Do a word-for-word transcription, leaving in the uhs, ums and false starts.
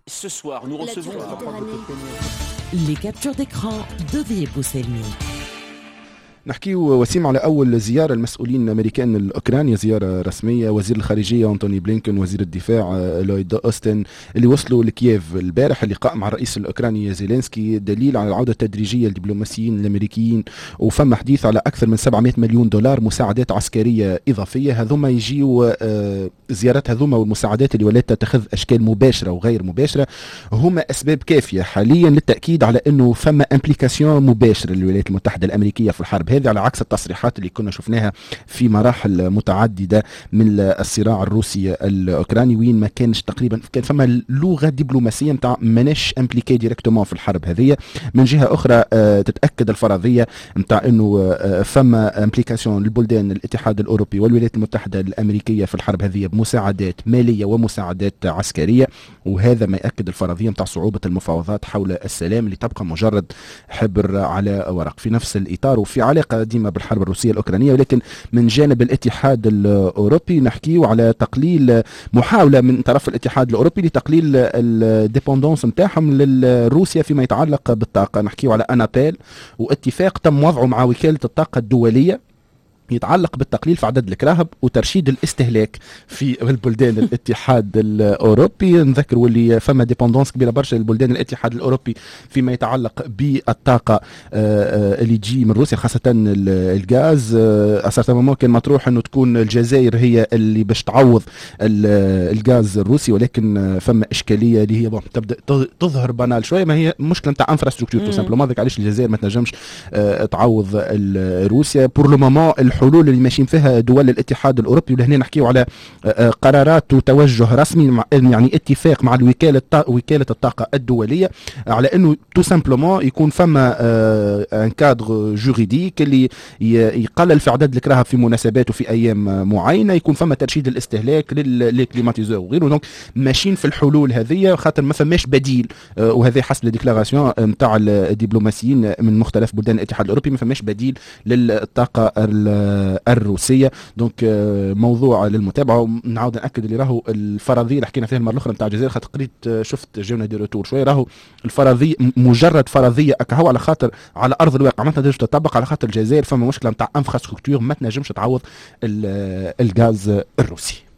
Ce soir, nous recevons les captures d'écran de ضياء بوسلمي. نحكي وسيم على أول زيارة المسؤولين الأمريكان الأوكرانيا، زيارة رسمية. وزير الخارجية أنتوني بلينكن، وزير الدفاع لويد أوستن اللي وصلوا لكييف البارح، اللقاء مع الرئيس الأوكراني زيلينسكي دليل على العودة التدريجية للدبلوماسيين الأمريكيين، وفم حديث على أكثر من سبعمائة مليون دولار مساعدات عسكرية إضافية. هذوما يجيوا زيارات هذوما والمساعدات اللي ولات تتخذ أشكال مباشرة وغير مباشرة هما أسباب كافية حاليا للتأكيد على أنه فما امبليكاسيون مباشرة للولايات المتحدة الأمريكية في الحرب هذه، على عكس التصريحات اللي كنا شفناها في مراحل متعددة من الصراع الروسي الأوكراني، وين ما كانش تقريبا كان فما لغة دبلوماسية متاع ماناش امبليكي ديريكتومون في الحرب هذه. من جهة أخرى تتأكد الفرضية متاع أنه فما امبليكاسيون للبلدان الاتحاد الأوروبي والولايات المتحدة الأمريكية في الحرب هذه بمساعدات مالية ومساعدات عسكرية، وهذا ما يأكد الفرضية متاع صعوبة المفاوضات حول السلام اللي تبقى مجرد حبر على ورق. في نفس الإطار وفي علاقة ديما بالحرب الروسية الأوكرانية، ولكن من جانب الاتحاد الأوروبي نحكيه على تقليل محاولة من طرف الاتحاد الأوروبي لتقليل الديبندونس نتاعهم لروسيا فيما يتعلق بالطاقة. نحكيه على أنابيل واتفاق تم وضعه مع وكالة الطاقة الدولية يتعلق بالتقليل في عدد الكراهب وترشيد الاستهلاك في البلدان الاتحاد الأوروبي. نذكر واللي فما ديبندونس كبيرة برشا للبلدان الاتحاد الأوروبي فيما يتعلق بالطاقة اللي تجي من روسيا، خاصة الغاز. أصلا ممكن مطروح أنه تكون الجزائر هي اللي باش تعوض الغاز الروسي، ولكن فما إشكالية اللي هي تبدأ تظهر بانال شوية، ما هي مشكلة نتاع انفراستركتور تو سامبلومون. ذاك علاش الجزائر ما تنجمش تعوض روسيا بور لو مومون. الحلول اللي ماشيين فيها دول الاتحاد الأوروبي، ولهنا نحكيو على قرارات وتوجه رسمي، يعني اتفاق مع الوكالة وكالة الطاقة الدولية على أنه تو سامبلومون يكون فما ان كادر جوريديك اللي يقلل في عدد الكراهب في مناسبات وفي أيام معينة، يكون فما ترشيد الاستهلاك للكليماتيزور وغيره. دونك ماشيين في الحلول هذه خاطر ما فماش بديل، وهذا حسب الديكلاراسيون نتاع الدبلوماسيين من مختلف بلدان الاتحاد الأوروبي، ما فماش بديل للطاقة الروسيه. دونك موضوع للمتابعه. نعاود ناكد اللي راهو الفرضيه اللي حكينا فيها المره الاخرى نتاع الجزائر، خاطر قريت شفت جاونا دي روتور شويه، راهو الفرضيه مجرد فرضيه اكهو على خاطر على ارض الواقع ما تنجمش تطبق، على خاطر الجزائر فما مشكله نتاع انفراستركتور ما تنجمش تعوض الغاز الروسي.